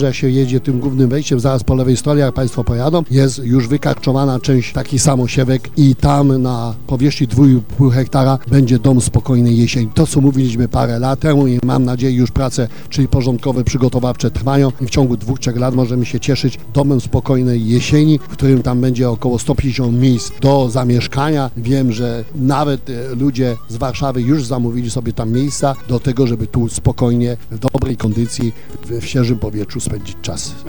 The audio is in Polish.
Jak się jedzie tym głównym wejściem, zaraz po lewej stronie, jak Państwo pojadą, jest już wykarczowana część, taki samosiewek i tam na powierzchni 2,5 hektara będzie dom spokojnej jesieni. To, co mówiliśmy parę lat temu i mam nadzieję już prace, czyli porządkowe, przygotowawcze trwają i w ciągu 2-3 lat możemy się cieszyć domem spokojnej jesieni, w którym tam będzie około 150 miejsc do zamieszkania. Wiem, że nawet ludzie z Warszawy już zamówili sobie tam miejsca do tego, żeby tu spokojnie, w dobrej kondycji, w świeżym powietrzu spędzić czas.